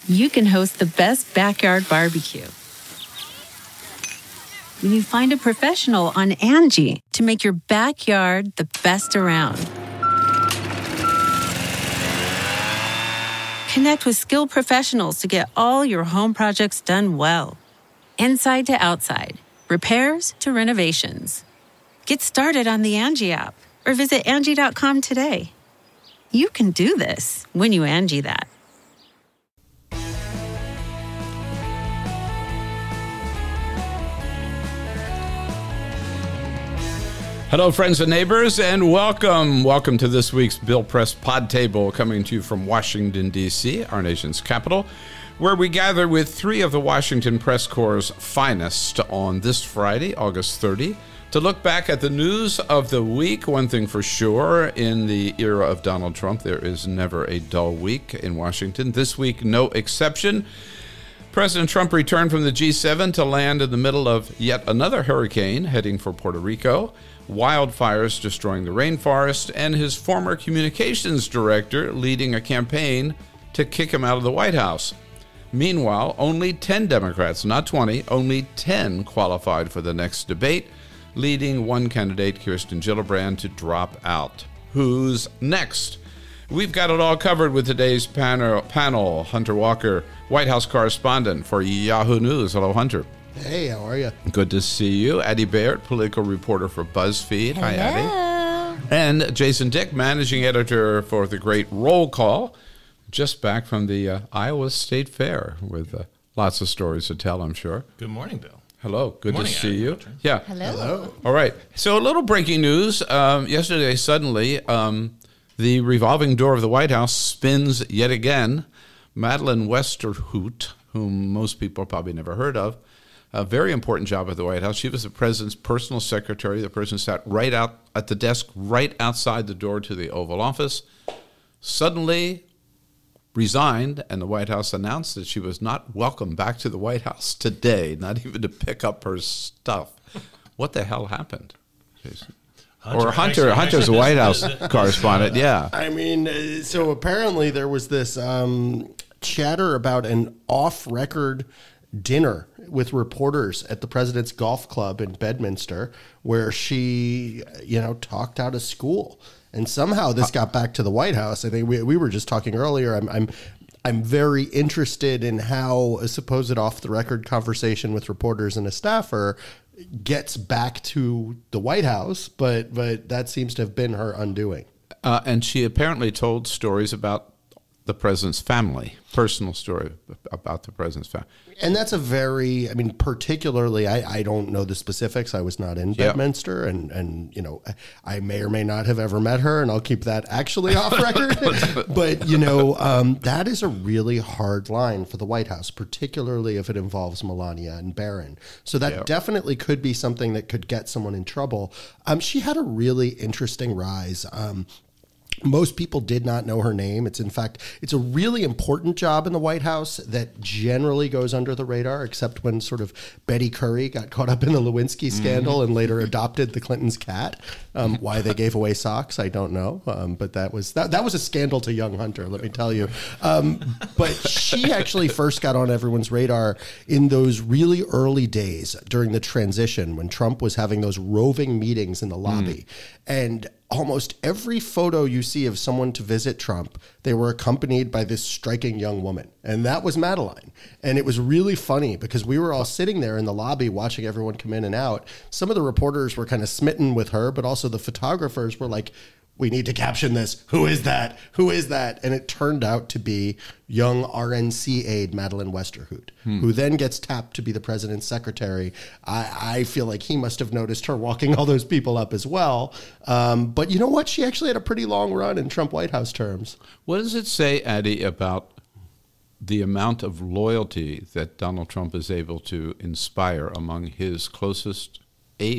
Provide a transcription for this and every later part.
you can host the best backyard barbecue. When you find a professional on Angie to make your backyard the best around. Connect with skilled professionals to get all your home projects done well. Inside to outside, repairs to renovations. Get started on the Angie app or visit Angie.com today. You can do this when you Angie that. Hello, friends and neighbors, and welcome. Welcome to this week's Bill Press Pod Table, coming to you from Washington, D.C., our nation's capital, where we gather with three of the Washington Press Corps' finest on this Friday, August 30, to look back at the news of the week. One thing for sure, in the era of Donald Trump, there is never a dull week in Washington. This week, no exception. President Trump returned from the G7 to land in the middle of yet another hurricane heading for Puerto Rico, wildfires destroying the rainforest, and his former communications director leading a campaign to kick him out of the White House. Meanwhile, only 10 Democrats, not 20, only 10 qualified for the next debate, leading one candidate, Kirsten Gillibrand, to drop out. Who's next? We've got it all covered with today's panel. Hunter Walker, White House correspondent for Yahoo News. Hello, Hunter. Hey, how are you? Good to see you. Addie Baird, political reporter for BuzzFeed. Hello. Hi, Addie. And Jason Dick, managing editor for the great Roll Call, just back from the Iowa State Fair with lots of stories to tell, I'm sure. Good morning, Bill. Hello. Good to see you. Patrick. Yeah. Hello. All right. So a little breaking news. Yesterday, suddenly, the revolving door of the White House spins yet again. Madeleine Westerhout, whom most people probably never heard of, a very important job at the White House. She was the president's personal secretary. The person sat right out at the desk right outside the door to the Oval Office. Suddenly resigned, and the White House announced that she was not welcome back to the White House today, not even to pick up her stuff. What the hell happened, Jason? Hunter's a White House correspondent, yeah. I mean, so apparently there was this chatter about an off-record dinner with reporters at the president's golf club in Bedminster, where she, talked out of school. And somehow this got back to the White House. I think we were just talking earlier. I'm very interested in how a supposed off-the-record conversation with reporters and a staffer gets back to the White House, but that seems to have been her undoing. And she apparently told stories about the president's family, personal story about the president's family. And that's particularly, I don't know the specifics. I was not in Bedminster, and I may or may not have ever met her, and I'll keep that actually off record. But, that is a really hard line for the White House, particularly if it involves Melania and Barron. So that definitely could be something that could get someone in trouble. She had a really interesting rise. Most people did not know her name. It's a really important job in the White House that generally goes under the radar, except when sort of Betty Curry got caught up in the Lewinsky scandal and later adopted the Clintons' cat. Why they gave away socks, I don't know. But that was a scandal to young Hunter, let me tell you. But she actually first got on everyone's radar in those really early days during the transition when Trump was having those roving meetings in the lobby. And almost every photo you see of someone to visit Trump, they were accompanied by this striking young woman. And that was Madeleine. And it was really funny because we were all sitting there in the lobby watching everyone come in and out. Some of the reporters were kind of smitten with her, but also the photographers were like, we need to caption this. Who is that? Who is that? And it turned out to be young RNC aide Madeleine Westerhout, who then gets tapped to be the president's secretary. I feel like he must have noticed her walking all those people up as well. But you know what? She actually had a pretty long run in Trump White House terms. What does it say, Addie, about the amount of loyalty that Donald Trump is able to inspire among his closest aides?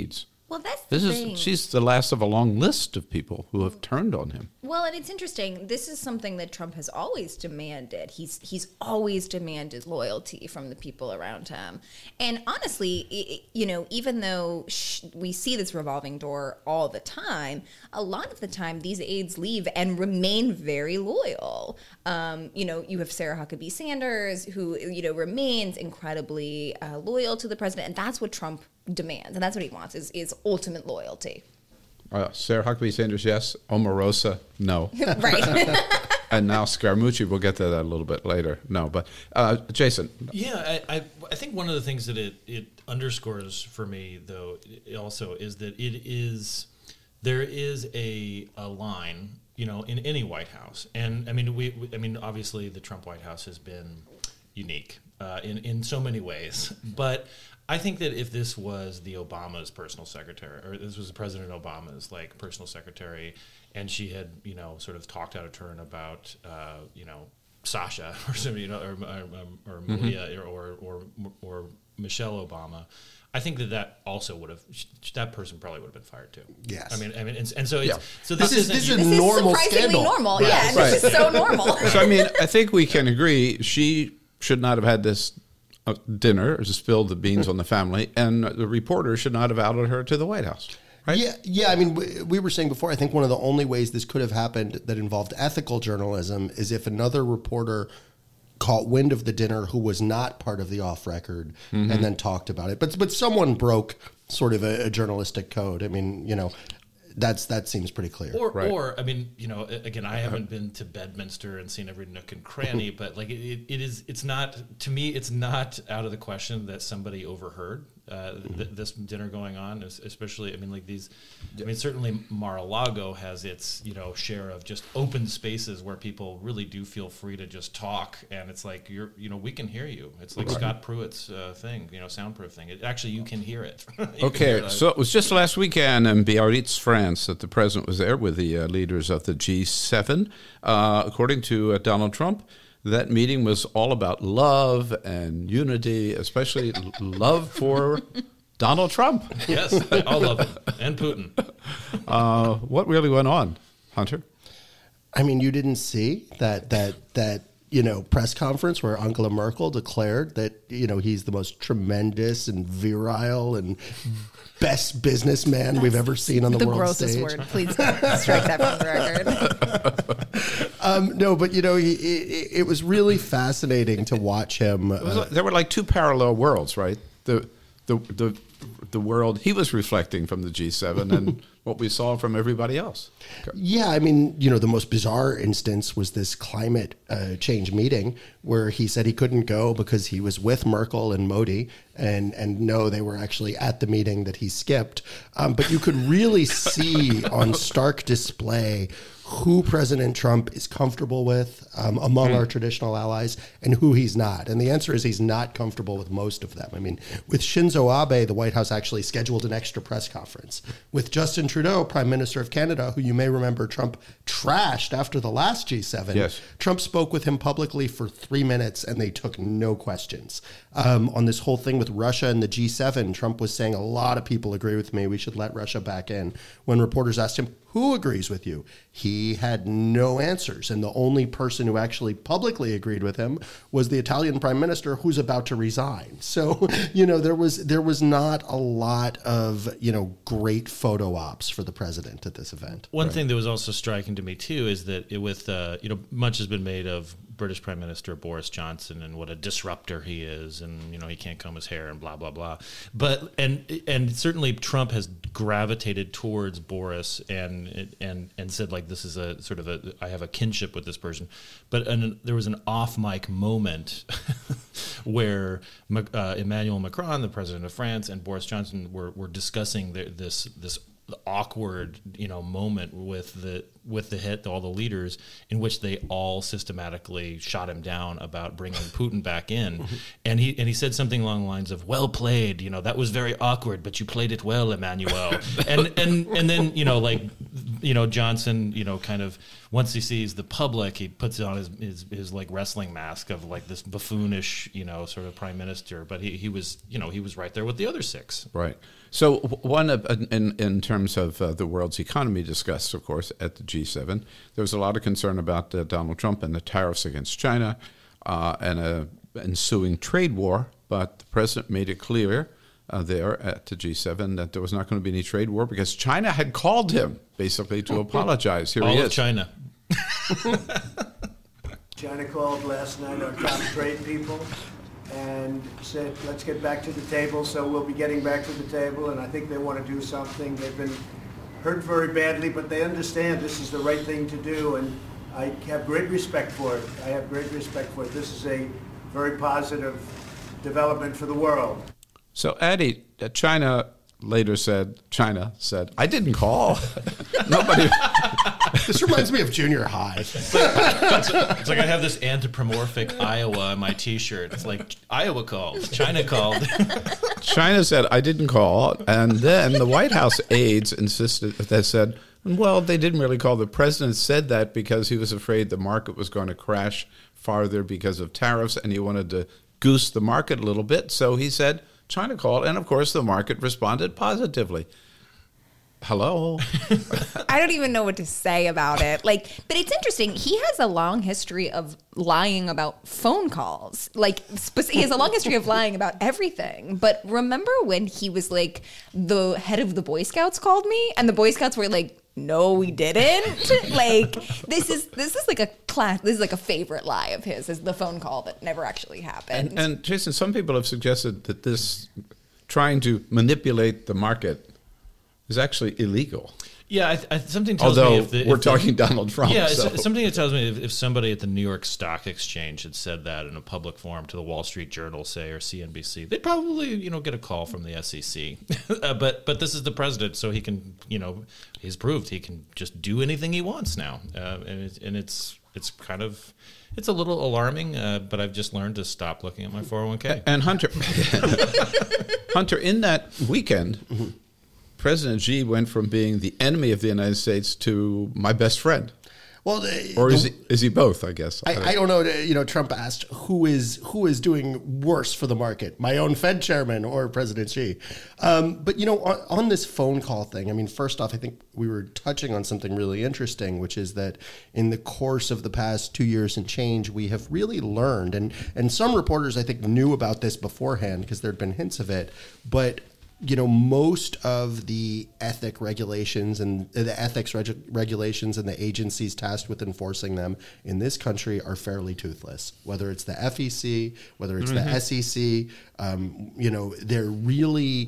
Well, that's the thing. She's the last of a long list of people who have turned on him. Well, and it's interesting. This is something that Trump has always demanded. He's always demanded loyalty from the people around him. And honestly, even though we see this revolving door all the time, a lot of the time these aides leave and remain very loyal. You have Sarah Huckabee Sanders, who remains incredibly loyal to the president, and that's what Trump demands, and that's what he wants is ultimate loyalty. Sarah Huckabee Sanders, yes. Omarosa, no. Right. And now Scaramucci, we'll get to that a little bit later. No, but Jason. Yeah, I think one of the things that it underscores for me, though, also is that there is a line, in any White House, and I mean, obviously the Trump White House has been unique in so many ways, but I think that if this was the Obama's personal secretary, or this was President Obama's personal secretary, and she had sort of talked out of turn about Sasha or somebody, or Malia or Michelle Obama, I think that also would have, that person probably would have been fired too. Yes. I mean, and so yeah. So this is normal surprisingly scandal. normal. Right. Yeah, Right. this is so normal. So I mean, I think we can agree she should not have had this dinner or spilled the beans on the family, and the reporter should not have outed her to the White House. Right? Yeah. I mean, we were saying before, I think one of the only ways this could have happened that involved ethical journalism is if another reporter caught wind of the dinner who was not part of the off record and then talked about it. But someone broke sort of a journalistic code. I mean, that seems pretty clear. Or I mean, again, I haven't been to Bedminster and seen every nook and cranny, but it's not, to me, it's not out of the question that somebody overheard this dinner going on, especially, certainly Mar-a-Lago has its, share of just open spaces where people really do feel free to just talk, and it's like, we can hear you. It's like Scott Pruitt's thing, soundproof thing. Actually, you can hear it. Okay, so it was just last weekend in Biarritz, France, that the president was there with the leaders of the G7. According to Donald Trump, that meeting was all about love and unity, especially love for Donald Trump. Yes, all love him, and Putin. What really went on, Hunter? I mean, you didn't see that press conference where Angela Merkel declared that he's the most tremendous and virile and best businessman we've ever seen on the world stage. The grossest word. Please strike that from the record. No, but it was really fascinating to watch him. There were like two parallel worlds, right? The world he was reflecting from the G7 and what we saw from everybody else. Okay. Yeah, I mean, the most bizarre instance was this climate change meeting where he said he couldn't go because he was with Merkel and Modi, and no, they were actually at the meeting that he skipped. But you could really see on stark display who President Trump is comfortable with among our traditional allies and who he's not. And the answer is he's not comfortable with most of them. I mean, with Shinzo Abe, the White House actually scheduled an extra press conference. With Justin Trudeau, Prime Minister of Canada, who you may remember Trump trashed after the last G7, yes. Trump spoke with him publicly for 3 minutes and they took no questions. On this whole thing with Russia and the G7, Trump was saying a lot of people agree with me, we should let Russia back in. When reporters asked him, who agrees with you? He had no answers. And the only person who actually publicly agreed with him was the Italian prime minister who's about to resign. So, there was not a lot of, great photo ops for the president at this event. One thing that was also striking to me, too, is that much has been made of British Prime Minister Boris Johnson and what a disruptor he is, and he can't comb his hair and blah blah blah. But and certainly Trump has gravitated towards Boris and said like this is a sort of I have a kinship with this person. But there was an off mic moment where Emmanuel Macron, the president of France, and Boris Johnson were discussing this awkward moment with all the leaders, in which they all systematically shot him down about bringing Putin back in, and he said something along the lines of, well played, that was very awkward, but you played it well, Emmanuel. and then Johnson, kind of once he sees the public, he puts on his like wrestling mask of like this buffoonish, sort of prime minister. But he was right there with the other six. Right. So one in terms of the world's economy discussed, of course, at the G7, there was a lot of concern about Donald Trump and the tariffs against China and an ensuing trade war. But the president made it clear there at the G7 that there was not going to be any trade war because China had called him basically to apologize. Here he is. All of China. China called last night our top trade people and said, let's get back to the table. So we'll be getting back to the table, and I think they want to do something. They've been hurt very badly, but they understand this is the right thing to do, and I have great respect for it. This is a very positive development for the world. So, Addie, China said, I didn't call. Nobody. This reminds me of junior high. It's like I have this anthropomorphic Iowa on my T-shirt. It's like Iowa called, China called. China said, I didn't call. And then the White House aides said, well, they didn't really call. The president said that because he was afraid the market was going to crash farther because of tariffs, and he wanted to goose the market a little bit. So he said, China called, and of course the market responded positively. Hello. I don't even know what to say about it. But it's interesting. He has a long history of lying about phone calls. He has a long history of lying about everything. But remember when he was like, the head of the Boy Scouts called me, and the Boy Scouts were like, no, we didn't. This is like a class. This is like a favorite lie of his, is the phone call that never actually happened. And Jason, some people have suggested that this trying to manipulate the market is actually illegal. Yeah, something tells me if we're talking Donald Trump. Yeah, something that tells me if somebody at the New York Stock Exchange had said that in a public forum to the Wall Street Journal, say, or CNBC, they'd probably get a call from the SEC. But this is the president, so he can he's proved he can just do anything he wants now, and it's a little alarming. But I've just learned to stop looking at my 401k. And Hunter, in that weekend. President Xi went from being the enemy of the United States to my best friend. Well, or is he both? I guess I don't know. Trump asked who is doing worse for the market, my own Fed chairman or President Xi. But on this phone call thing, I mean, first off, I think we were touching on something really interesting, which is that in the course of the past 2 years and change, we have really learned, and some reporters I think knew about this beforehand because there had been hints of it, but most of the ethics regulations and the agencies tasked with enforcing them in this country are fairly toothless. Whether it's the FEC, whether it's the SEC, they're really,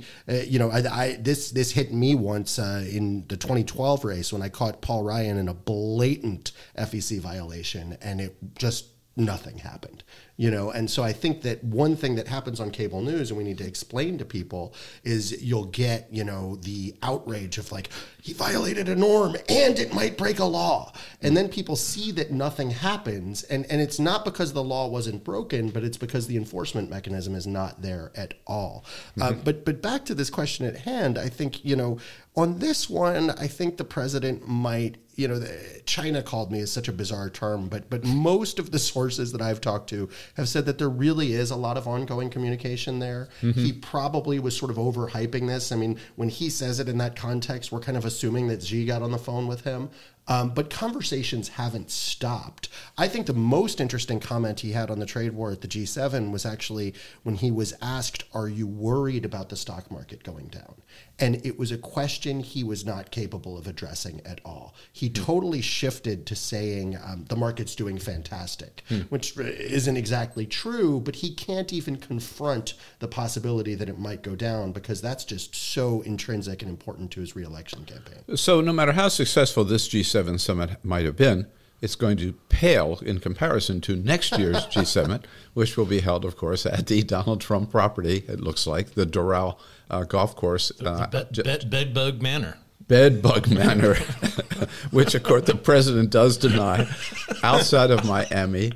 this hit me once in the 2012 race when I caught Paul Ryan in a blatant FEC violation, and it just nothing happened. And so I think that one thing that happens on cable news, and we need to explain to people, is you'll get, the outrage of he violated a norm and it might break a law. And then people see that nothing happens. And it's not because the law wasn't broken, but it's because the enforcement mechanism is not there at all. Mm-hmm. But back to this question at hand, I think, on this one, I think the president might, China called me is such a bizarre term, but most of the sources that I've talked to have said that there really is a lot of ongoing communication there. Mm-hmm. He probably was sort of overhyping this. I mean, when he says it in that context, we're kind of assuming that Xi got on the phone with him. But conversations haven't stopped. I think the most interesting comment he had on the trade war at the G7 was actually when he was asked, are you worried about the stock market going down? And it was a question he was not capable of addressing at all. He totally shifted to saying the market's doing fantastic, which isn't exactly true, but he can't even confront the possibility that it might go down because that's just so intrinsic and important to his reelection campaign. So no matter how successful this G7 summit might have been, it's going to pale in comparison to next year's G7, which will be held, of course, at the Donald Trump property, it looks like, the Doral golf course. Bedbug Manor. Bedbug Manor, which, of course, the president does deny, outside of Miami.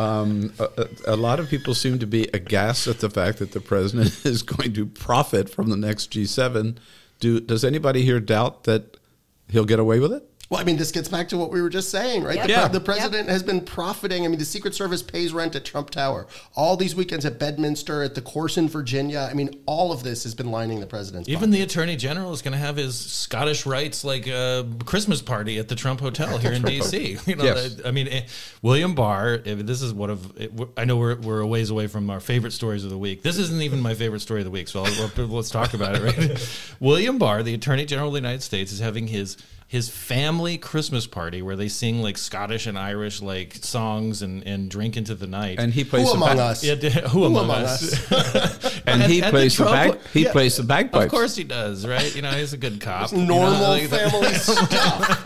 A lot of people seem to be aghast at the fact that the president is going to profit from the next G7. Does anybody here doubt that he'll get away with it? Well, I mean, this gets back to what we were just saying, right? Yep. Yeah. The president has been profiting. I mean, the Secret Service pays rent at Trump Tower. All these weekends at Bedminster, at the course in Virginia. I mean, all of this has been lining the president's Even the attorney general is going to have his Scottish rights Christmas party at the Trump Hotel here in D.C. Yes. I mean, William Barr. This is one of. I know we're a ways away from our favorite stories of the week. This isn't even my favorite story of the week. So let's talk about it. Right. William Barr, the Attorney General of the United States, is having his family Christmas party where they sing like Scottish and Irish like songs and drink into the night. And he plays Who the among bag- us? Yeah, who among us? And he plays the Trump- plays the bagpipes. Of course he does, right? He's a good cop. normal family stuff.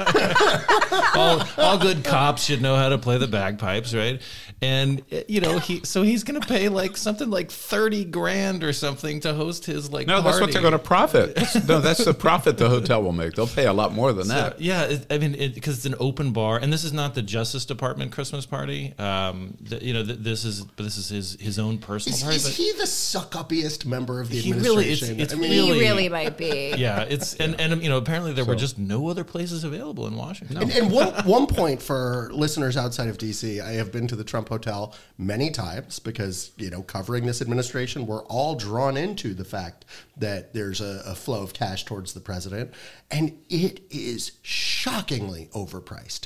all good cops should know how to play the bagpipes, right? And he's going to pay like something like $30,000 or something to host his like. No, that's what party. they're going to profit. That's the profit the hotel will make. They'll pay a lot more than that. Yeah, because it's an open bar, and this is not the Justice Department Christmas party. This is his own personal party. Is he the suck-uppiest member of the He really- administration? it's I mean, really- He really might be. Yeah, it's and apparently there were just no other places available in Washington. And one point for listeners outside of D.C., I have been to the Trump Hotel many times because, covering this administration, we're all drawn into the fact that there's a flow of cash towards the president, and it is shockingly overpriced.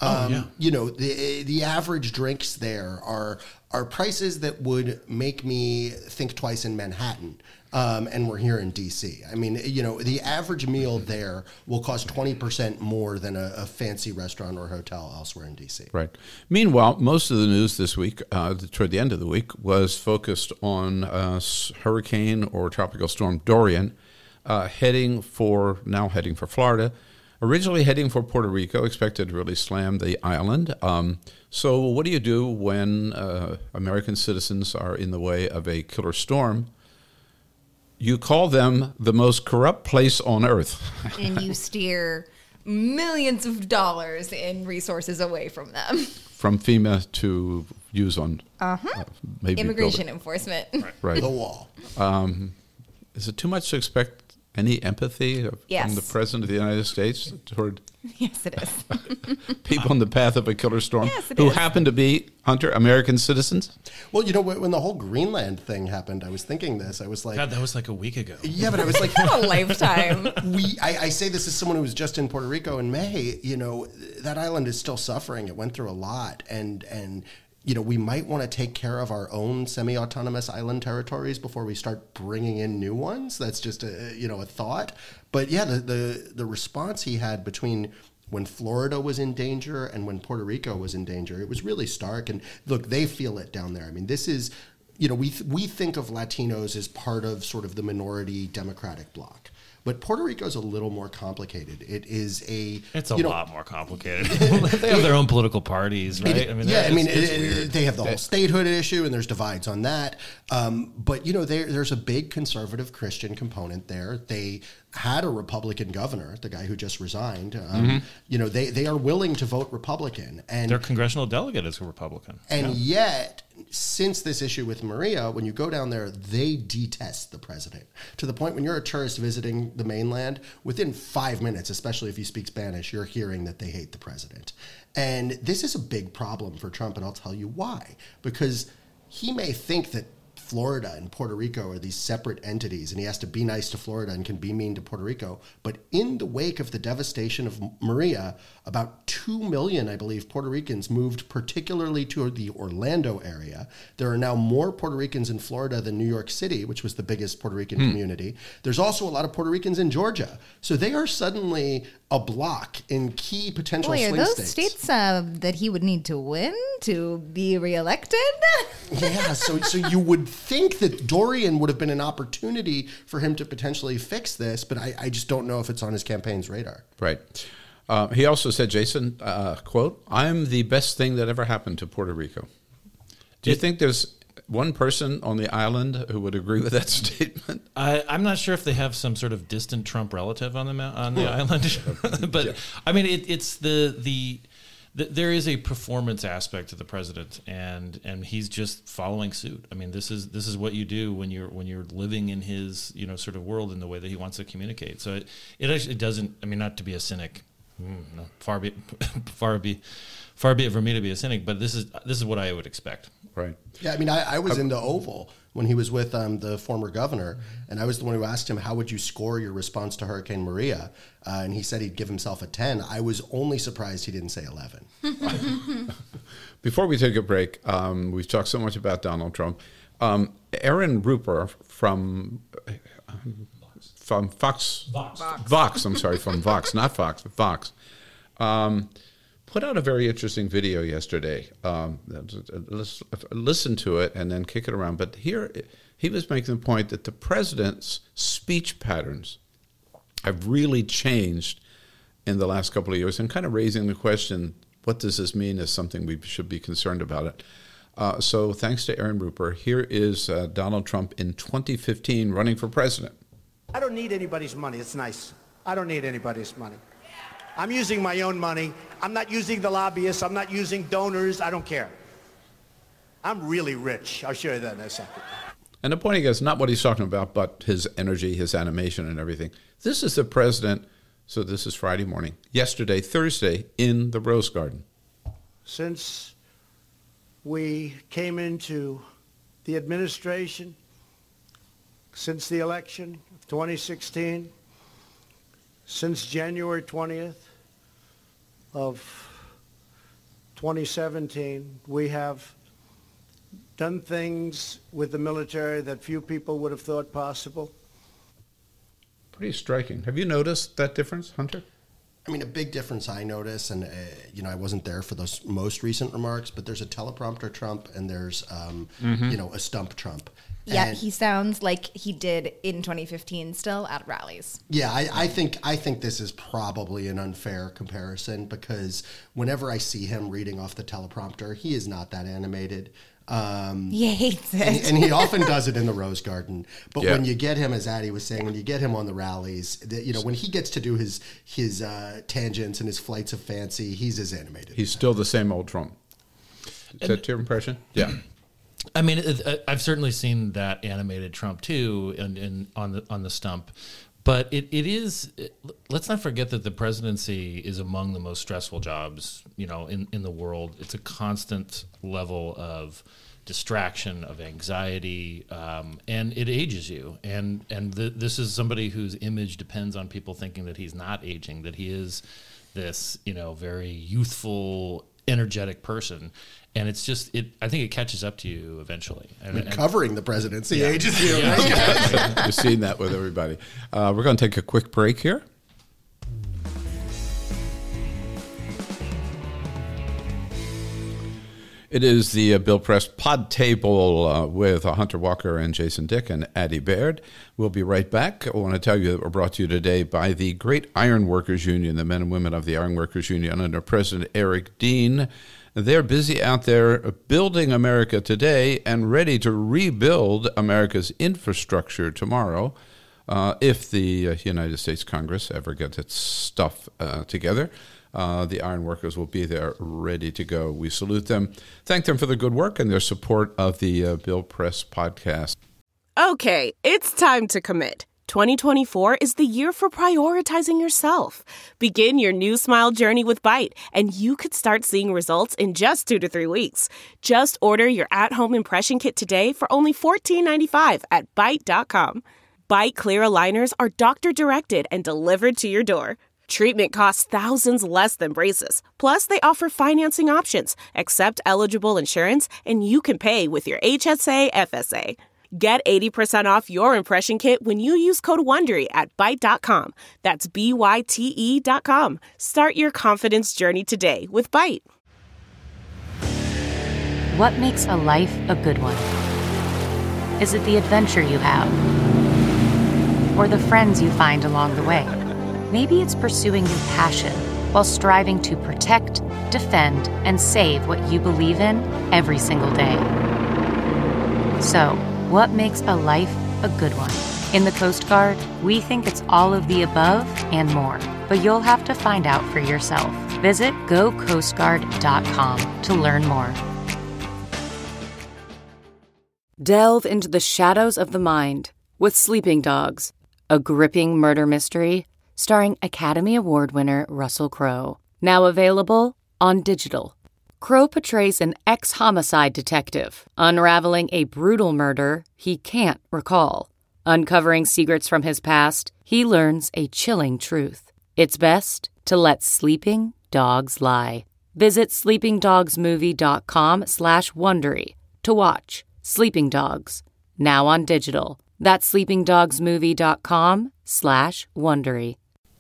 The average drinks there are prices that would make me think twice in Manhattan. And we're here in D.C. I mean, the average meal there will cost 20% more than a fancy restaurant or hotel elsewhere in D.C. Right. Meanwhile, most of the news this week, toward the end of the week, was focused on hurricane or tropical storm Dorian, heading for Florida, originally heading for Puerto Rico, expected to really slam the island. So what do you do when American citizens are in the way of a killer storm? You call them the most corrupt place on earth. And you steer millions of dollars in resources away from them. From FEMA to use on maybe Immigration enforcement. Right. The wall. Is it too much to expect any empathy Yes. from the President of the United States toward Yes, it is. people in the path of a killer storm Yes, it who is. happen to be, Hunter, American citizens? Well, when the whole Greenland thing happened, I was thinking this. I was like, God, that was like a week ago. yeah, but I was like, A lifetime. I say this as someone who was just in Puerto Rico in May. That island is still suffering. It went through a lot, and we might want to take care of our own semi-autonomous island territories before we start bringing in new ones. That's just a thought. But yeah, the response he had between when Florida was in danger and when Puerto Rico was in danger, it was really stark. And look, they feel it down there. I mean, this is, we think of Latinos as part of sort of the minority Democratic bloc. But Puerto Rico is a little more complicated. It's a lot more complicated. They have their own political parties, right? They have the whole statehood issue, and there's divides on that. But there's a big conservative Christian component there. They had a Republican governor, the guy who just resigned. They are willing to vote Republican, and Their congressional delegate is a Republican. and yet, since this issue with Maria, when you go down there, they detest the president to the point when you're a tourist visiting the mainland, within 5 minutes, especially if you speak Spanish, you're hearing that they hate the president. And this is a big problem for Trump, and I'll tell you why. Because he may think that Florida and Puerto Rico are these separate entities, and he has to be nice to Florida and can be mean to Puerto Rico. But in the wake of the devastation of Maria, about 2 million, I believe, Puerto Ricans moved particularly to the Orlando area. There are now more Puerto Ricans in Florida than New York City, which was the biggest Puerto Rican community. There's also a lot of Puerto Ricans in Georgia. So they are suddenly a block in key potential Boy, are swing those states that he would need to win to be reelected? Yeah, so you would think that Dorian would have been an opportunity for him to potentially fix this, but I just don't know if it's on his campaign's radar. Right. He also said, Jason, quote, "I'm the best thing that ever happened to Puerto Rico." Do you think there's one person on the island who would agree with that statement? I'm not sure if they have some sort of distant Trump relative on the island, but yeah. I mean, it's there is a performance aspect to the president, and he's just following suit. I mean, this is what you do when you're living in his sort of world in the way that he wants to communicate. So it actually doesn't. I mean, not to be a cynic, No, far be it for me to be a cynic, but this is what I would expect. Right. Yeah, I mean, I was in the Oval when he was with the former governor, and I was the one who asked him, how would you score your response to Hurricane Maria? And he said he'd give himself a 10. I was only surprised he didn't say 11. Before we take a break, we've talked so much about Donald Trump. Aaron Rupert from Fox. Vox, I'm sorry, from Vox, not Fox, Vox. Put out a very interesting video yesterday. Listen to it and then kick it around. But here he was making the point that the president's speech patterns have really changed in the last couple of years, and kind of raising the question, what does this mean, is something we should be concerned about it. So thanks to Aaron Rupert, here is Donald Trump in 2015 running for president. I don't need anybody's money. It's nice. I don't need anybody's money. I'm using my own money. I'm not using the lobbyists. I'm not using donors. I don't care. I'm really rich. I'll show you that in a second. And the point is not what he's talking about, but his energy, his animation, and everything. This is the president. So this is Friday morning. Yesterday, Thursday, in the Rose Garden. Since we came into the administration, since the election of 2016, since January 20th of 2017, we have done things with the military that few people would have thought possible. Pretty striking. Have you noticed that difference, Hunter? I mean, a big difference I notice, and I wasn't there for those most recent remarks, but there's a teleprompter Trump and there's, a stump Trump. Yeah, And he sounds like he did in 2015 still at rallies. yeah, I think this is probably an unfair comparison because whenever I see him reading off the teleprompter, he is not that animated. He hates it. And he often does it in the Rose Garden. But Yeah. when you get him, as Addie was saying, when you get him on the rallies, when he gets to do his tangents and his flights of fancy, he's as animated. He's still the same old Trump. Is that your impression? Yeah. I mean, I've certainly seen that animated Trump too, and on the stump. But it is. Let's not forget that the presidency is among the most stressful jobs, in the world. It's a constant level of distraction, of anxiety, and it ages you. And this is somebody whose image depends on people thinking that he's not aging, that he is this, very youthful, energetic person. And it's just, I think it catches up to you eventually. And covering the presidency ages you. Yeah. Right? You're seeing that with everybody. We're going to take a quick break here. It is the Bill Press Pod Table with Hunter Walker and Jason Dick and Addie Baird. We'll be right back. I want to tell you that we're brought to you today by the Great Iron Workers Union, the men and women of the Iron Workers Union under President Eric Dean. They're busy out there building America today and ready to rebuild America's infrastructure tomorrow if the United States Congress ever gets its stuff together. The iron workers will be there ready to go. We salute them. Thank them for the good work and their support of the Bill Press podcast. Okay, it's time to commit. 2024 is the year for prioritizing yourself. Begin your new smile journey with Byte, and you could start seeing results in just 2 to 3 weeks. Just order your at-home impression kit today for only $14.95 at Byte.com. Byte Clear aligners are doctor-directed and delivered to your door. Treatment costs thousands less than braces. Plus, they offer financing options, accept eligible insurance, and you can pay with your HSA FSA. Get 80% off your impression kit when you use code WONDERY at Byte.com. That's BYTE.com. Start your confidence journey today with Byte. What makes a life a good one? Is it the adventure you have? Or the friends you find along the way? Maybe it's pursuing your passion while striving to protect, defend, and save what you believe in every single day. So, what makes a life a good one? In the Coast Guard, we think it's all of the above and more, but you'll have to find out for yourself. Visit GoCoastGuard.com to learn more. Delve into the shadows of the mind with Sleeping Dogs, a gripping murder mystery starring Academy Award winner Russell Crowe. Now available on digital. Crowe portrays an ex-homicide detective unraveling a brutal murder he can't recall. Uncovering secrets from his past, he learns a chilling truth. It's best to let sleeping dogs lie. Visit sleepingdogsmovie.com/Wondery to watch Sleeping Dogs, now on digital. That's sleepingdogsmovie.com/Wondery.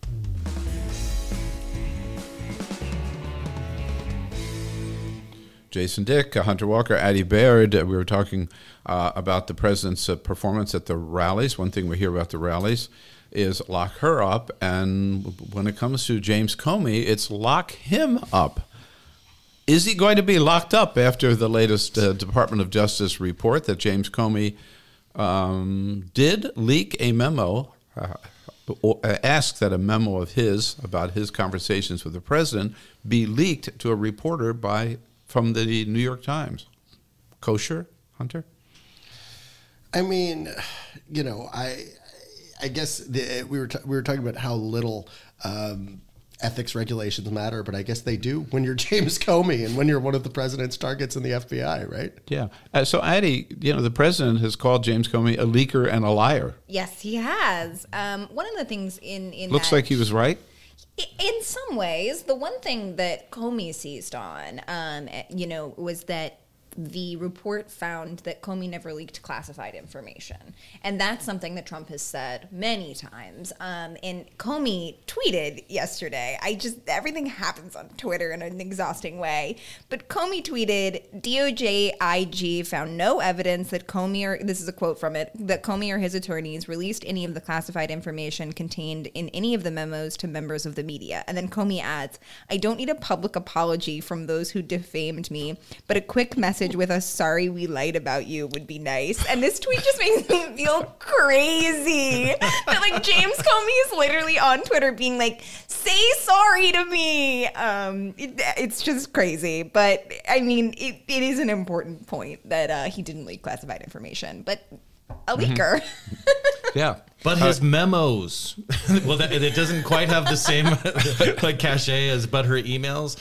Jason Dick, Hunter Walker, Addie Baird. We were talking about the president's performance at the rallies. One thing we hear about the rallies is lock her up. And when it comes to James Comey, it's lock him up. Is he going to be locked up after the latest Department of Justice report that James Comey did leak a memo, asked that a memo of his about his conversations with the president be leaked to a reporter from the New York Times? Kosher, Hunter? I mean, I guess we were talking about how little ethics regulations matter, but I guess they do when you're James Comey and when you're one of the president's targets in the FBI, right? Yeah. So, Addie, the president has called James Comey a leaker and a liar. Yes, he has. One of the things in looks like he was right. In some ways, the one thing that Comey seized on, was that the report found that Comey never leaked classified information. And that's something that Trump has said many times. And Comey tweeted yesterday, everything happens on Twitter in an exhausting way. But Comey tweeted, DOJ IG found no evidence that this is a quote from it, that Comey or his attorneys released any of the classified information contained in any of the memos to members of the media. And then Comey adds, I don't need a public apology from those who defamed me, but a quick message with a sorry we lied about you would be nice. And this tweet just makes me feel crazy. That James Comey is literally on Twitter being like, say sorry to me. It's just crazy. But I mean, it is an important point that he didn't leak classified information. But a leaker. Yeah. But his memos, well, it doesn't quite have the same cachet as but her emails.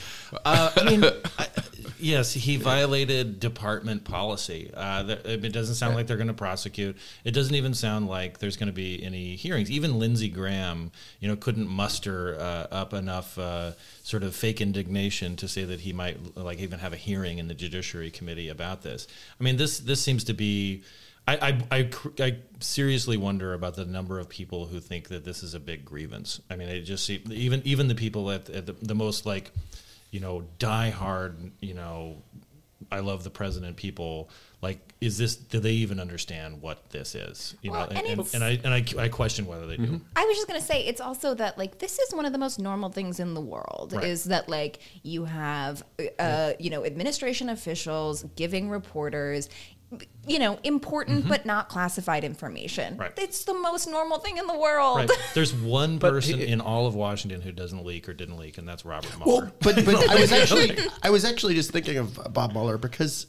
Yes, he violated department policy. It doesn't sound like they're going to prosecute. It doesn't even sound like there's going to be any hearings. Even Lindsey Graham, couldn't muster up enough sort of fake indignation to say that he might even have a hearing in the Judiciary Committee about this. I mean, this seems to be. I seriously wonder about the number of people who think that this is a big grievance. I mean, it just even the people at the most die hard, I love the president people. Do they even understand what this is? I question whether they do. Mm-hmm. I was just going to say, it's also that this is one of the most normal things in the world, right? Is that you have, administration officials giving reporters, important mm-hmm. but not classified information. Right. It's the most normal thing in the world. Right. There's one person in all of Washington who doesn't leak or didn't leak, and that's Robert Mueller. Well, but I was actually just thinking of Bob Mueller because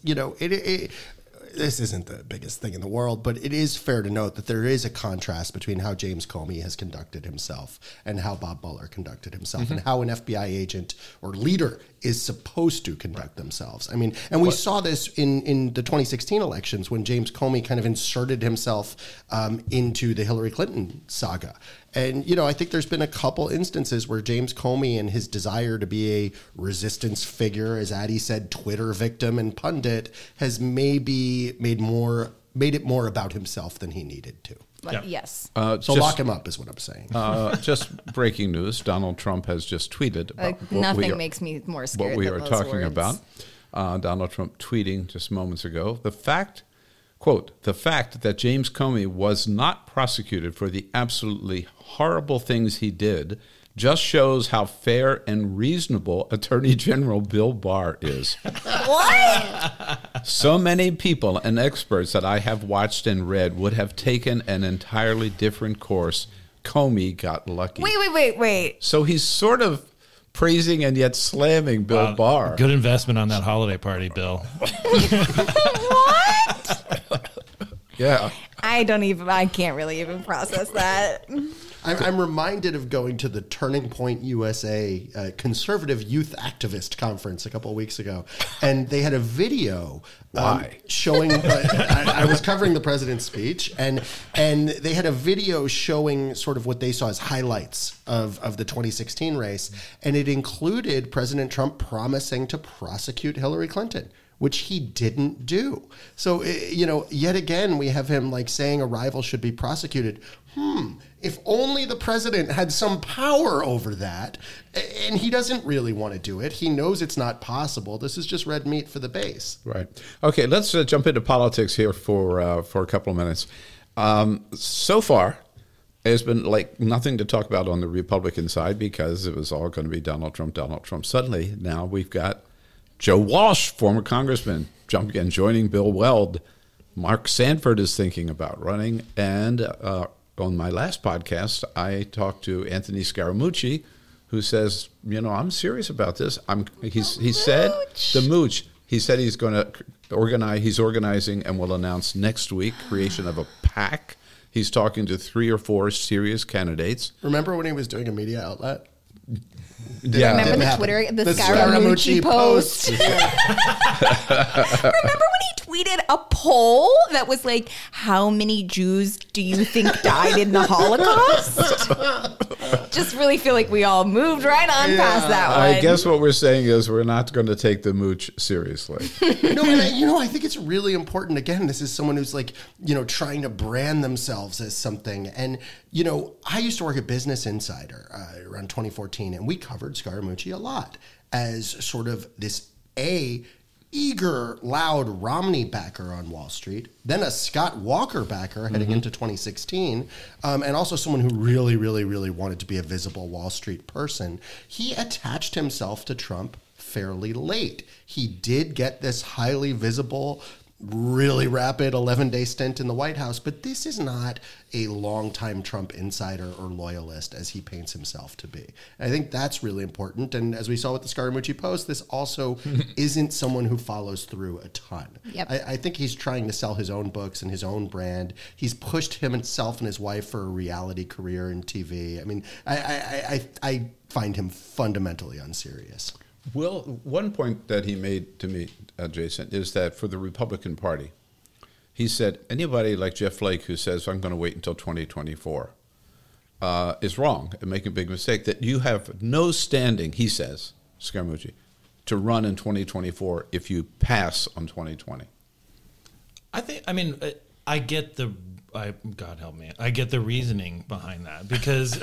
this isn't the biggest thing in the world, but it is fair to note that there is a contrast between how James Comey has conducted himself and how Bob Mueller conducted himself, mm-hmm. and how an FBI agent or leader is supposed to conduct themselves. I mean, and we saw this in the 2016 elections when James Comey kind of inserted himself into the Hillary Clinton saga. And, I think there's been a couple instances where James Comey and his desire to be a resistance figure, as Addie said, Twitter victim and pundit, has maybe made it more about himself than he needed to. Yeah. Yes. So lock him up is what I'm saying. Just breaking news. Donald Trump has just tweeted about nothing makes me more scared what we than are those talking words. about. Donald Trump tweeting just moments ago. The fact that James Comey was not prosecuted for the absolutely horrible things he did just shows how fair and reasonable Attorney General Bill Barr is. What? So many people and experts that I have watched and read would have taken an entirely different course. Comey got lucky. Wait. So he's sort of praising and yet slamming Bill Barr. Good investment on that holiday party, Bill. What? Yeah. I can't really even process that. I'm reminded of going to the Turning Point USA conservative youth activist conference a couple of weeks ago, and they had a video showing. I was covering the president's speech, and they had a video showing sort of what they saw as highlights of the 2016 race, and it included President Trump promising to prosecute Hillary Clinton, which he didn't do. So, yet again, we have him like saying a rival should be prosecuted. If only the president had some power over that, and he doesn't really want to do it. He knows it's not possible. This is just red meat for the base. Right. Okay, let's jump into politics here for a couple of minutes. So far, there's been like nothing to talk about on the Republican side because it was all going to be Donald Trump. Suddenly, now we've got Joe Walsh, former congressman, joining Bill Weld. Mark Sanford is thinking about running. And on my last podcast, I talked to Anthony Scaramucci, who says, I'm serious about this. He said the mooch. He said he's going to organize. He's organizing and will announce next week creation of a PAC. He's talking to 3 or 4 serious candidates. Remember when he was doing a media outlet? Yeah. Remember the Twitter, the Scaramucci post? Remember when he tweeted a poll that was like, how many Jews do you think died in the Holocaust? Just really feel like we all moved right on past that one. I guess what we're saying is we're not going to take the mooch seriously. No, and I think it's really important. Again, this is someone who's like, trying to brand themselves as something. And, I used to work at Business Insider around 2014, and we covered Scaramucci a lot as sort of this eager, loud Romney backer on Wall Street, then a Scott Walker backer heading into 2016, and also someone who really, really, really wanted to be a visible Wall Street person. He attached himself to Trump fairly late. He did get this highly visible, really rapid 11-day stint in the White House, but this is not a longtime Trump insider or loyalist as he paints himself to be. I think that's really important. And as we saw with the Scaramucci post, this also isn't someone who follows through a ton. Yep. I think he's trying to sell his own books and his own brand. He's pushed himself and his wife for a reality career in TV. I mean, I find him fundamentally unserious. Well, one point that he made to me, Jason, is that for the Republican Party, he said anybody like Jeff Flake who says, I'm going to wait until 2024, is wrong and making a big mistake, that you have no standing, he says, Scaramucci, to run in 2024 if you pass on 2020. I get the God help me. I get the reasoning behind that because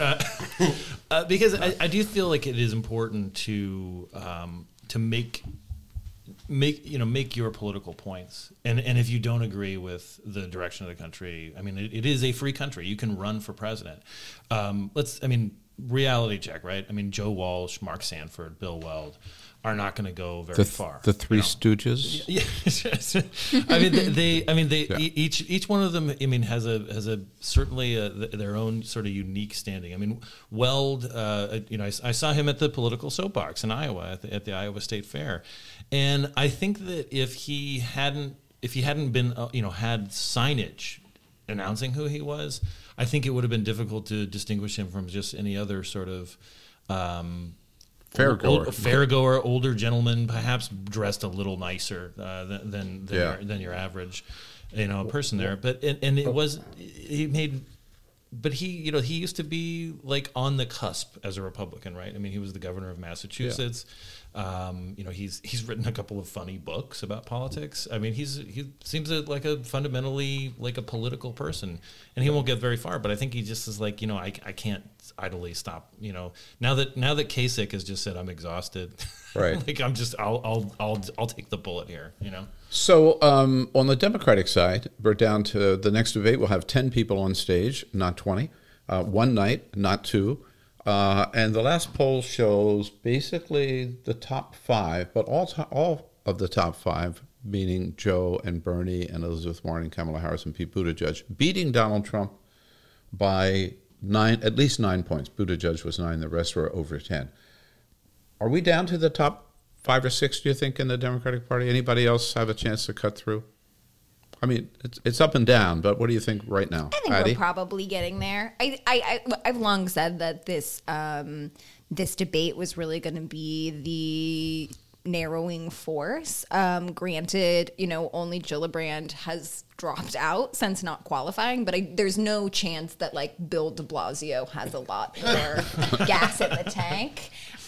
I do feel like it is important to make your political points, and if you don't agree with the direction of the country, it is a free country. You can run for president. Reality check, right? Joe Walsh, Mark Sanford, Bill Weld are not going to go very far. The Three Stooges. Each one of them, has a certainly their own sort of unique standing. Weld, I saw him at the political soapbox in Iowa at the Iowa State Fair, and I think that if he hadn't been had signage announcing who he was, I think it would have been difficult to distinguish him from just any other sort of fairgoer, older gentleman, perhaps dressed a little nicer than your average, person there. But he used to be like on the cusp as a Republican, right? He was the governor of Massachusetts. He's written a couple of funny books about politics. He seems like a fundamentally like a political person, and he won't get very far. But I think he just is like, I can't idly stop. Now that Kasich has just said I'm exhausted, right? I'll take the bullet here. So on the Democratic side, we're down to the next debate. We'll have 10 people on stage, not 20. One night, not 2. And the last poll shows basically the top 5, but all of the top 5, meaning Joe and Bernie and Elizabeth Warren and Kamala Harris and Pete Buttigieg, beating Donald Trump by at least 9 points. Buttigieg was 9, the rest were over 10. Are we down to the top 5 or 6, do you think, in the Democratic Party? Anybody else have a chance to cut through? I mean, it's up and down, but what do you think right now? I think Addie? we're probably getting there. I've long said that this debate was really going to be the narrowing force. Granted, only Gillibrand has dropped out since not qualifying, but there's no chance that like Bill de Blasio has a lot more gas in the tank.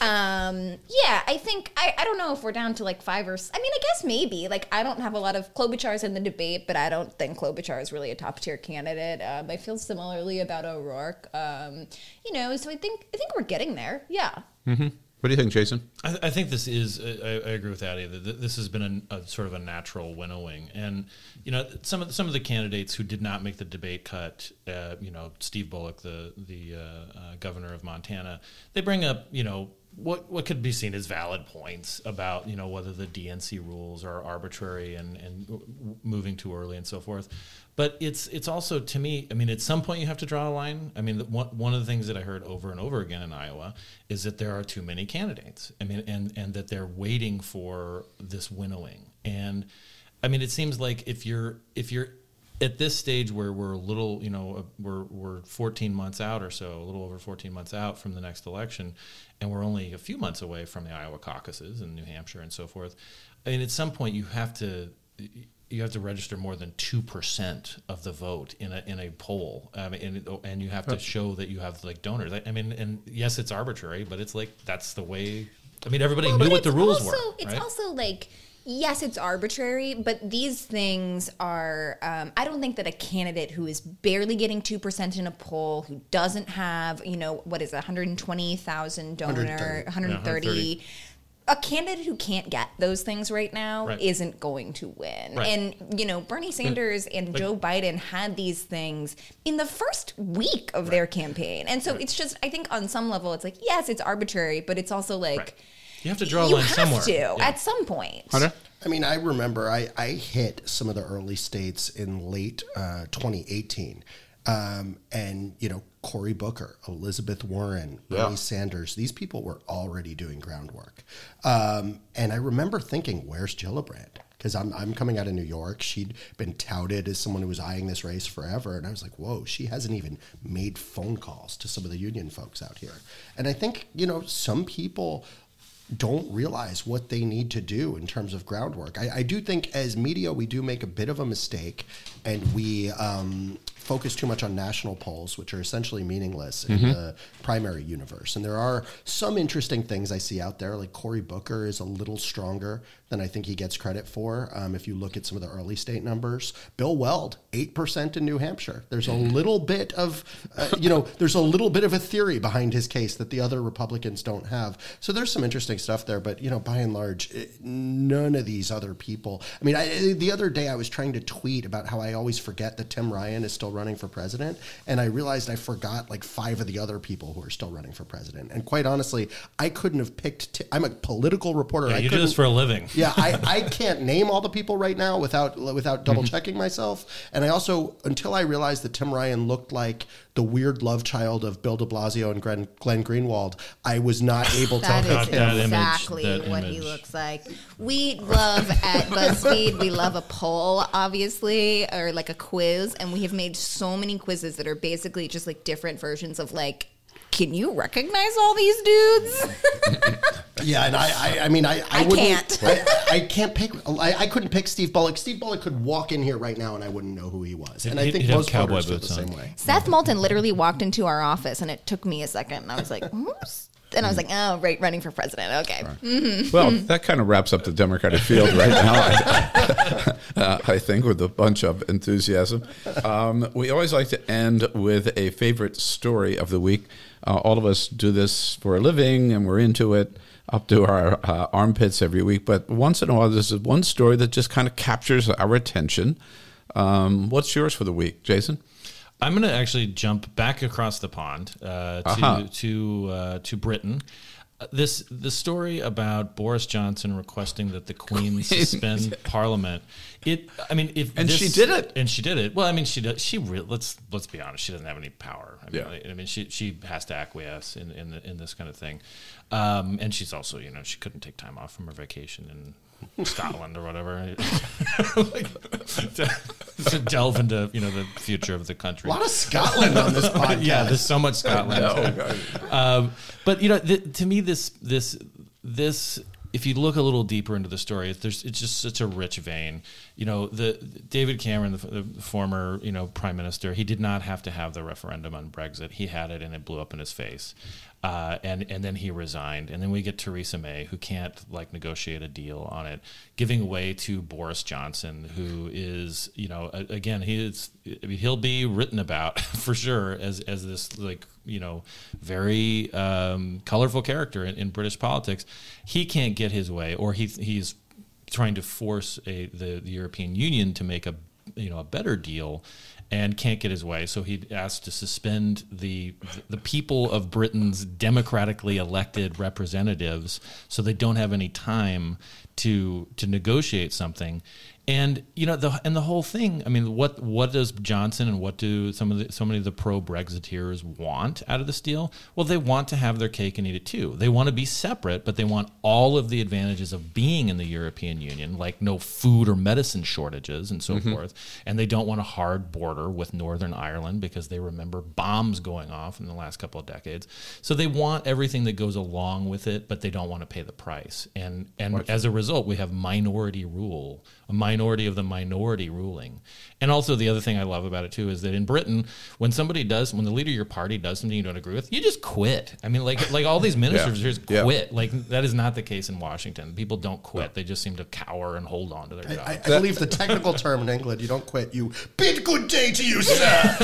I think I don't know if we're down to like 5 or I guess maybe. Like, I don't have a lot of Klobuchar's in the debate, but I don't think Klobuchar is really a top tier candidate. I feel similarly about O'Rourke. So I think we're getting there. Yeah. Mm-hmm. What do you think, Jason? I think this is. I agree with Addie that this has been a sort of a natural winnowing, and some of the candidates who did not make the debate cut, Steve Bullock, the governor of Montana, they bring up what could be seen as valid points about whether the DNC rules are arbitrary and moving too early and so forth. But it's also, to me, at some point you have to draw a line. One of the things that I heard over and over again in Iowa is that there are too many candidates. And that they're waiting for this winnowing. And it seems like if you're at this stage where we're a little, we're 14 months out or so, a little over 14 months out from the next election, and we're only a few months away from the Iowa caucuses in New Hampshire and so forth. At some point you have to register more than 2% of the vote in a poll, and you have to show that you have like donors. And yes, it's arbitrary, but it's like that's the way. Everybody knew what the rules were. It's also like, yes, it's arbitrary, but these things are. I don't think that a candidate who is barely getting 2% in a poll, who doesn't have, what is it, 120,000 donor, 130. A candidate who can't get those things right now isn't going to win. Right. And, Bernie Sanders and Joe Biden had these things in the first week of their campaign. And so it's just, I think on some level, it's like, yes, it's arbitrary, but it's also like, you have to draw a line somewhere. You have to at some point. Hunter? I remember I hit some of the early states in late 2018. Cory Booker, Elizabeth Warren, Bernie Sanders, these people were already doing groundwork. And I remember thinking, where's Gillibrand? Because I'm coming out of New York. She'd been touted as someone who was eyeing this race forever. And I was like, whoa, she hasn't even made phone calls to some of the union folks out here. And I think, some people don't realize what they need to do in terms of groundwork. I do think as media, we do make a bit of a mistake, and we focus too much on national polls, which are essentially meaningless in the primary universe. And there are some interesting things I see out there, like Cory Booker is a little stronger than I think he gets credit for. If you look at some of the early state numbers, Bill Weld, 8% in New Hampshire. There's a little bit of, there's a little bit of a theory behind his case that the other Republicans don't have. So there's some interesting stuff there, but by and large, none of these other people. The other day I was trying to tweet about how I always forget that Tim Ryan is still running for president, and I realized I forgot like 5 of the other people who are still running for president. And quite honestly, I couldn't have picked. I'm a political reporter. Yeah, you do this for a living. Yeah, I can't name all the people right now without double checking myself. And I also, until I realized that Tim Ryan looked like the weird love child of Bill de Blasio and Glenn Greenwald, I was not able to. That is exactly what he looks like. We love at BuzzFeed, we love a poll, obviously, or like a quiz, and we have made so many quizzes that are basically just like different versions of like, can you recognize all these dudes? Yeah, and I can't. I can't pick. I couldn't pick Steve Bullock. Steve Bullock could walk in here right now, and I wouldn't know who he was. And I think most voters feel the same way. Seth Moulton literally walked into our office, and it took me a second, and I was like, who's? And I was like, oh, right, running for president. Okay. Right. Mm-hmm. Well, that kind of wraps up the Democratic field right now, I think, with a bunch of enthusiasm. We always like to end with a favorite story of the week. All of us do this for a living, and we're into it up to our armpits every week. But once in a while, there's one story that just kind of captures our attention. What's yours for the week, Jason? I'm going to actually jump back across the pond to Britain. The story about Boris Johnson requesting that the Queen suspend Parliament. She did it, and she did it. Well, let's be honest. She doesn't have any power. She has to acquiesce in this kind of thing. And she's also, she couldn't take time off from her vacation and Scotland or whatever, to delve into the future of the country. A lot of Scotland on this podcast. Yeah, there's so much Scotland. But to me, this if you look a little deeper into the story, it's just such a rich vein. The David Cameron, the former prime minister, he did not have to have the referendum on Brexit. He had it, and it blew up in his face. And then he resigned, and then we get Theresa May, who can't negotiate a deal on it, giving way to Boris Johnson, who is again he'll be written about for sure as this very colorful character in British politics. He can't get his way, or he's trying to force the European Union to make a better deal, and can't get his way. So he asked to suspend the people of Britain's democratically elected representatives, so they don't have any time to negotiate something. And the whole thing. I mean, what does Johnson and what do so many of the pro-Brexiteers want out of this deal? Well, they want to have their cake and eat it too. They want to be separate, but they want all of the advantages of being in the European Union, like no food or medicine shortages and so forth. And they don't want a hard border with Northern Ireland because they remember bombs going off in the last couple of decades. So they want everything that goes along with it, but they don't want to pay the price. And as a result, we have minority rule. A minority of the minority ruling. And also the other thing I love about it too is that in Britain, when the leader of your party does something you don't agree with, you just quit. I mean, like all these ministers just quit. Like that is not the case in Washington. People don't quit. They just seem to cower and hold on to their job. I believe the technical term in England, you don't quit, you bid good day to you, sir.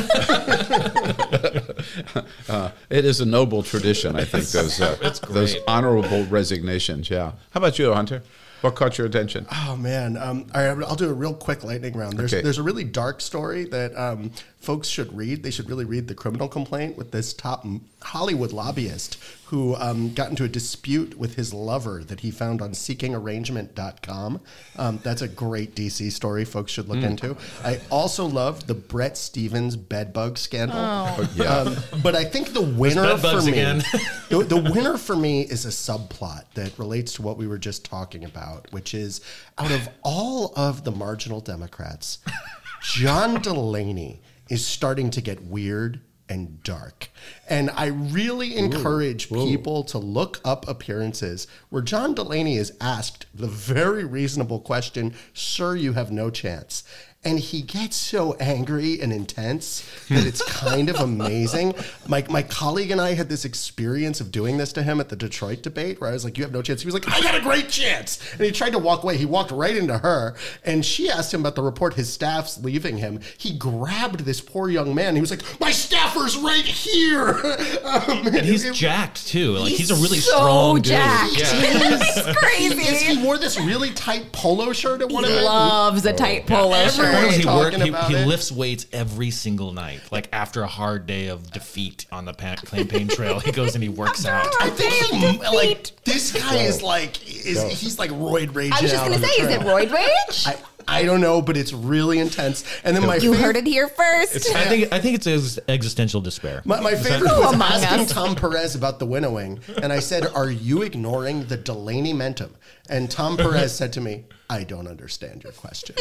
It is a noble tradition, I think, those honorable resignations. Yeah. How about you, Hunter? What caught your attention? Oh, man. All right, I'll do a real quick lightning round. There's a really dark story that folks should read. They should really read the criminal complaint with this top Hollywood lobbyist who got into a dispute with his lover that he found on seekingarrangement.com. That's a great DC story folks should look into. I also love the Bret Stephens bedbug scandal. But I think the winner for me, the winner for me is a subplot that relates to what we were just talking about, which is out of all of the marginal Democrats, John Delaney is starting to get weird and dark. And I really encourage people to look up appearances where John Delaney is asked the very reasonable question, "Sir, you have no chance." And he gets so angry and intense that it's kind of amazing. My colleague and I had this experience of doing this to him at the Detroit debate where I was like, "You have no chance." He was like, "I got a great chance." And he tried to walk away. He walked right into her. And she asked him about the report his staff's leaving him. He grabbed this poor young man. He was like, "My staffer's right here." And he's jacked too. Like he's a really so strong jacked. dude. Yeah. He's crazy. He wore this really tight polo shirt at one He event. loves a tight polo shirt. He lifts weights every single night. Like after a hard day of defeat on the campaign trail, he goes and he works out. I think this guy is he's like roid rage. I was just going to say, is it roid rage? I don't know, but it's really intense. And then you heard it here first. I think it's existential despair. My favorite was asking Tom Perez about the winnowing, and I said, "Are you ignoring the Delaney mentum?" And Tom Perez said to me, "I don't understand your question."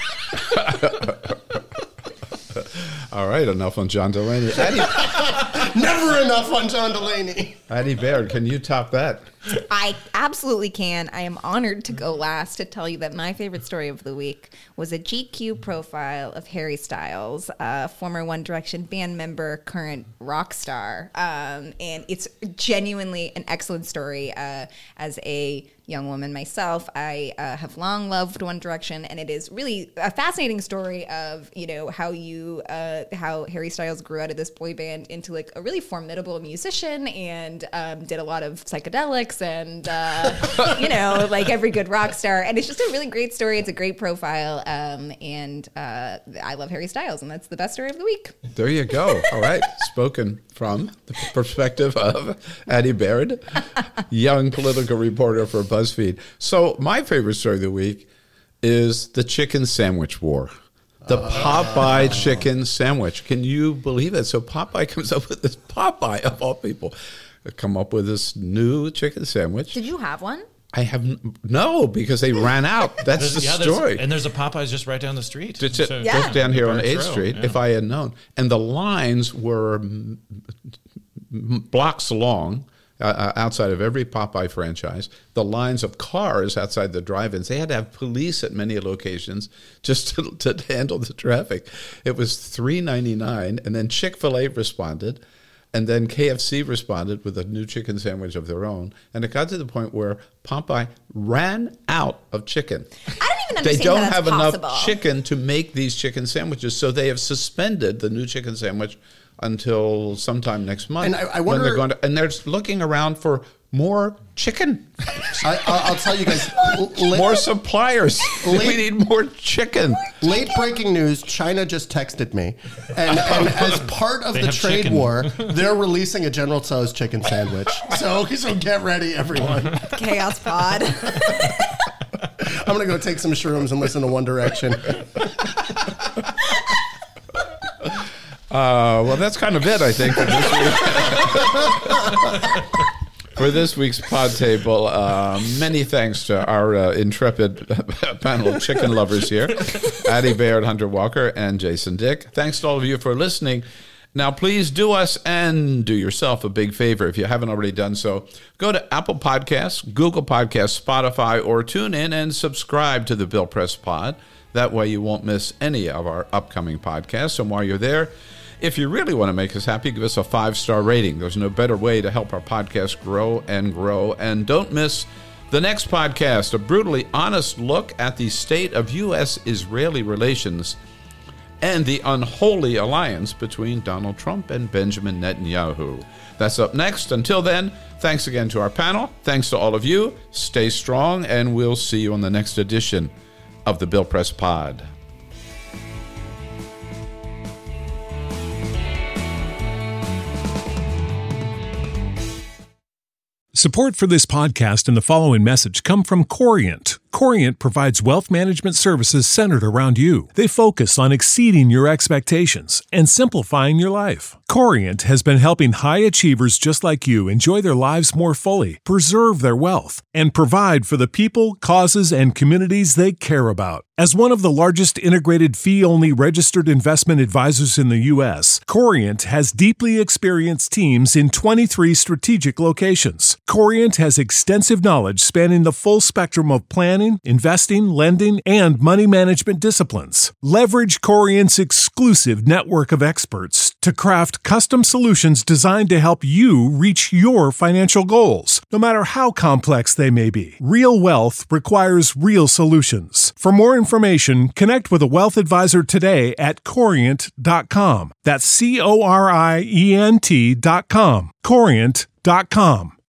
All right, enough on John Delaney. Never enough on John Delaney. Addie Baird, can you top that? I absolutely can. I am honored to go last to tell you that my favorite story of the week was a GQ profile of Harry Styles, former One Direction band member, current rock star. And it's genuinely an excellent story. As a young woman myself, I have long loved One Direction, and it is really a fascinating story of how Harry Styles grew out of this boy band into like a really formidable musician and did a lot of psychedelics and like every good rock star. And it's just a really great story. It's a great profile, and I love Harry Styles, and that's the best story of the week. There you go. All right, spoken from the perspective of Addie Baird, young political reporter for BuzzFeed. So my favorite story of the week is the chicken sandwich war. The Popeye chicken sandwich. Can you believe it? So Popeye comes up with this, Popeye of all people, come up with this new chicken sandwich. Did you have one? I have no, because they ran out. That's the story. And there's a Popeyes just right down the street. It's just down here on 8th Street, if I had known. And the lines were blocks long outside of every Popeye franchise. The lines of cars outside the drive-ins. They had to have police at many locations just to handle the traffic. It was $3.99, and then Chick-fil-A responded. And then KFC responded with a new chicken sandwich of their own. And it got to the point where Popeye ran out of chicken. I don't even understand They don't how that's have possible. enough chicken to make these chicken sandwiches. So they have suspended the new chicken sandwich until sometime next month. And I wonder, when they're they're looking around for more chicken. I'll tell you guys. More suppliers. We need more chicken. Late breaking news, China just texted me. And as part of the trade war, they're releasing a General Tso's chicken sandwich. So get ready, everyone. Chaos Pod. I'm going to go take some shrooms and listen to One Direction. Well, that's kind of it, I think, for this week. For this week's pod table, many thanks to our intrepid panel of chicken lovers here, Addie Baird, Hunter Walker, and Jason Dick. Thanks to all of you for listening. Now, please do us and do yourself a big favor if you haven't already done so. Go to Apple Podcasts, Google Podcasts, Spotify, or tune in and subscribe to the Bill Press Pod. That way you won't miss any of our upcoming podcasts. And while you're there, if you really want to make us happy, give us a 5-star rating. There's no better way to help our podcast grow and grow. And don't miss the next podcast, a brutally honest look at the state of U.S.-Israeli relations and the unholy alliance between Donald Trump and Benjamin Netanyahu. That's up next. Until then, thanks again to our panel. Thanks to all of you. Stay strong, and we'll see you on the next edition of the Bill Press Pod. Support for this podcast and the following message come from Corient. Corient provides wealth management services centered around you. They focus on exceeding your expectations and simplifying your life. Corient has been helping high achievers just like you enjoy their lives more fully, preserve their wealth, and provide for the people, causes, and communities they care about. As one of the largest integrated fee-only registered investment advisors in the U.S., Corient has deeply experienced teams in 23 strategic locations. Corient has extensive knowledge spanning the full spectrum of planning, investing, lending, and money management disciplines. Leverage Corient's exclusive network of experts to craft custom solutions designed to help you reach your financial goals, no matter how complex they may be. Real wealth requires real solutions. For more information, connect with a wealth advisor today at Corient.com. That's Corient.com. Corient.com.